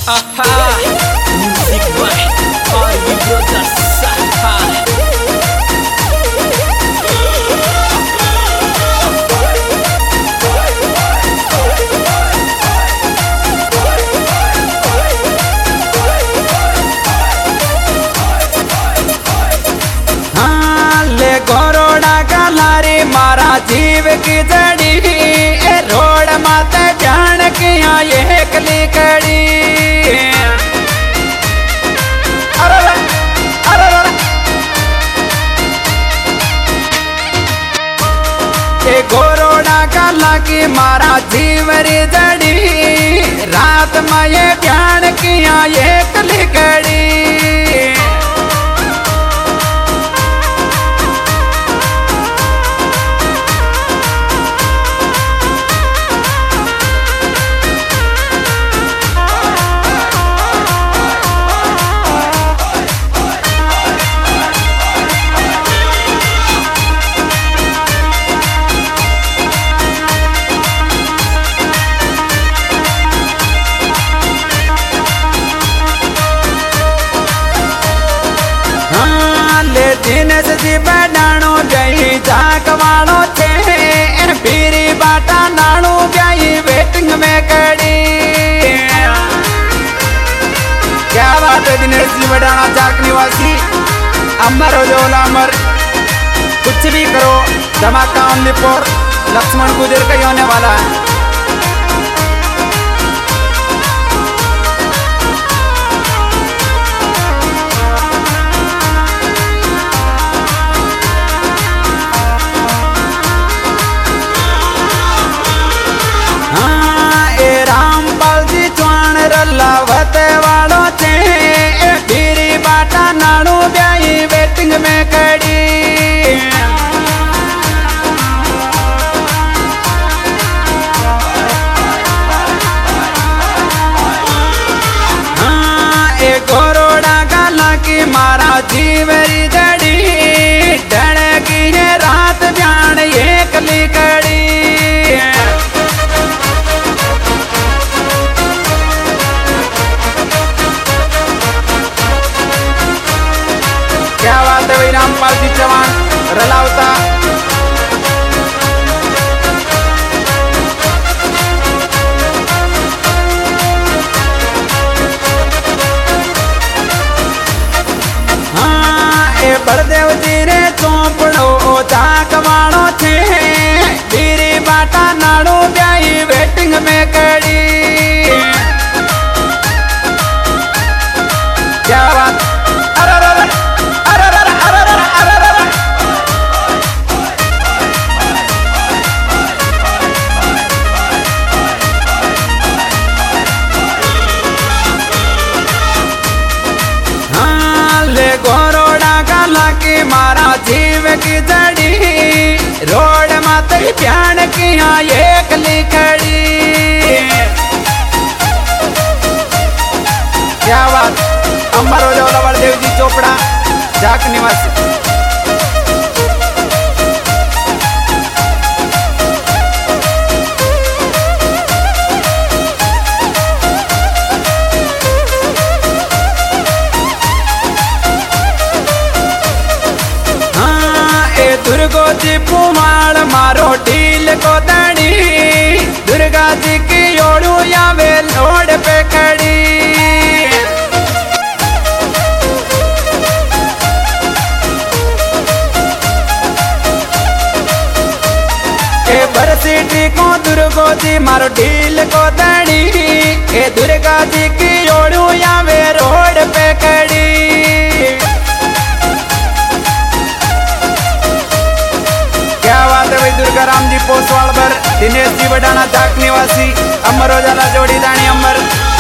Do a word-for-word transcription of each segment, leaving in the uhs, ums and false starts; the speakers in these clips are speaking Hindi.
Aha, music by R V Brothers. Aha. मारा जीव की जड़ी ए रोड माते जान किया ये कली कड़ी अरे अरे अरे ए गोरोड़ा का लागी मारा जीव री जड़ी रात में ये जान किया ये कली कड़ी दिनेश जी बनाणो गई जाकवाणो छे पीरी बाटा नाणू गई वेटिंग में कड़ी क्या बात है दिनेश जी बनाना जाक निवासी अमर हो जो अमर कुछ भी करो धमाका ओनली फॉर लक्ष्मण गुजर का ही होने वाला है। लावते वालों थे पीरी बाटा नानू ब्याई वेटिंग में कड़ी हाँ एक गोरोड़ा गाला की मारा जीवरी जड़ी डर की है रात जान ये कली कड़ी रामपाल जी चौहान रलावता हाँ ए बलदेव जी रे चौपड़ो जाकवाणो छे बीरी बाटा नाड़ू ब्याई वेटिंग में कड़ी क्या बात की मारा जीव की जड़ी रोड माते प्यान किया ये कली खड़ी क्या बात अमर हो जाओ बलदेव जी चोपड़ा जाक निवासी दुर्गो जी पुमाल मारो ढील को दड़ी दुर्गा जी की ओड़ू या वे लोड पे खड़ी ए बरसीटी को दुर्गो जी मारो ढील को दड़ी ए दुर्गा जी की ओड़ू या वे रोड पे खड़ी दुर्गा राम जी पोसवाल पर दिनेश जी बडाना जाक निवासी अमर उजाला जोड़ी दानी अमर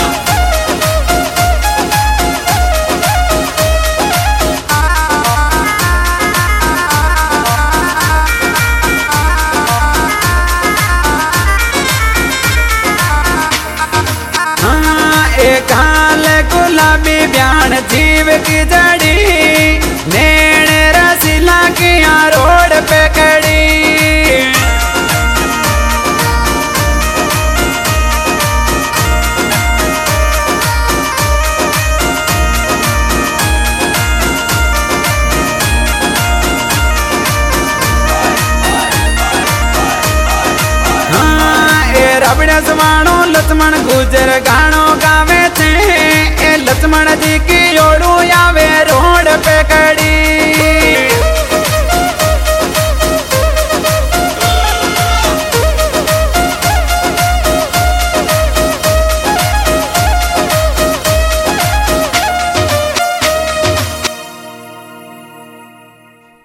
हाँ एक हाल गुलाबी ब्यान जीव की जड़ी नैन रसीला किया रोड पे खड़ी रबड़े सुवाणो लक्ष्मण गुजर गानो गावे छे ए लक्ष्मण जी की ओड़ू आवे